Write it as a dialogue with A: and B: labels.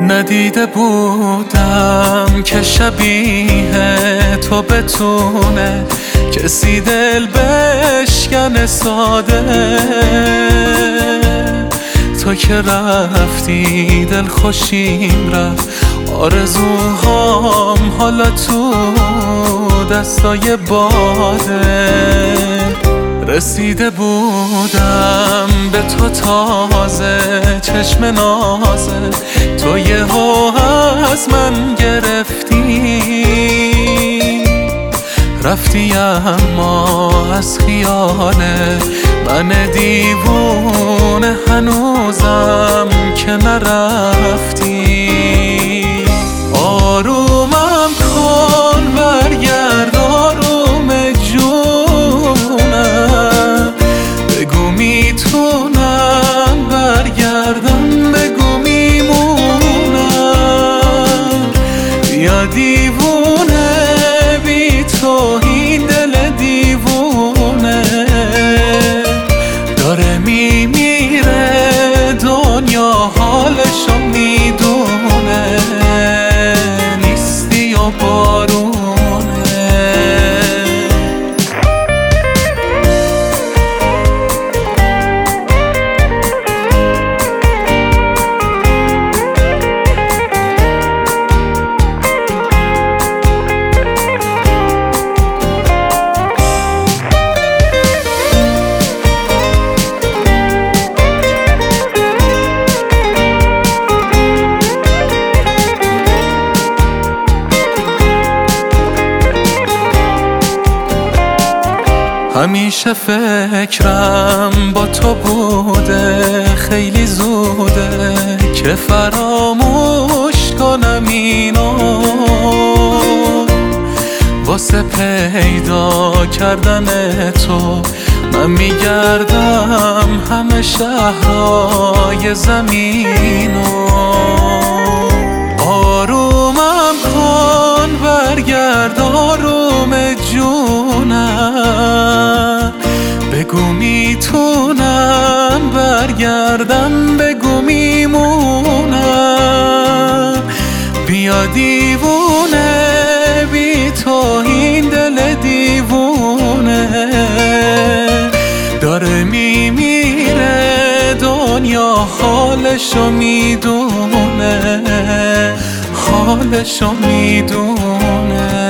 A: ندیده بودم که شبیه تو بتونه کسی دل بشکنه ساده. تو که رفتی دل خوشیم رفت، آرزوهام حالا تو دستای باده. رسیده بودم به تو تازه، چشم نازه تو یهو از من گرفتی. رفتی اما از خیال من دیوونه هنوزم که نرفتی. آرومم کن برگرد آروم جونم، بگو میتونم برگردم، بگو میمونم. بیا دیوونه بی تو این دل دیوونه داره میمیره، دنیا حالشو میدونه. نیستی و بارونه. همیشه فکرم با تو بوده، خیلی زوده که فراموش کنم اینو. واسه پیدا کردن تو من میگردم همه شهرهای زمینو. آرومم کن برگرد آروم جونم، بگو میتونم برگردم، بگو میمونم. بیا دیوونه بی تو این دل دیوونه داره میمیره، دنیا حالشو میدونه، حالشو میدونه.